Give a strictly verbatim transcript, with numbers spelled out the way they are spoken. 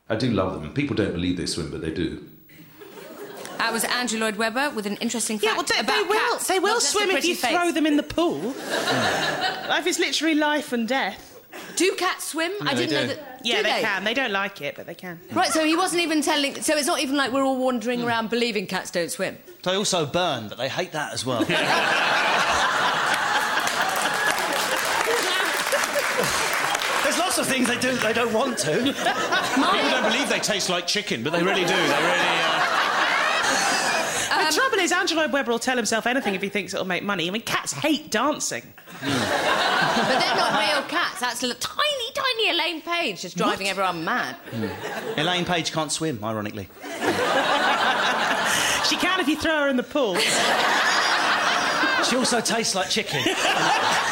I do love them. People don't believe they swim, but they do. That was Andrew Lloyd Webber with an interesting fact Yeah, well, they, about they will. cats, They will not just a swim if pretty you face. throw them in the pool. Like, if it's literally life and death. Do cats swim? No, I didn't they know do. that. Yeah, do they, they can. They don't like it, but they can. Right, so he wasn't even telling... So it's not even like we're all wandering around believing cats don't swim. They also burn, but they hate that as well. There's lots of things they do that they don't want to. People don't believe they taste like chicken, but they really do. They really... Uh... Um, the trouble is, Andrew Lloyd Webber will tell himself anything if he thinks it'll make money. I mean, cats hate dancing. But they're not real cats. That's a tiny, tiny Elaine Page just driving What? everyone mad. Elaine Page can't swim, ironically. She can if you throw her in the pool. She also tastes like chicken.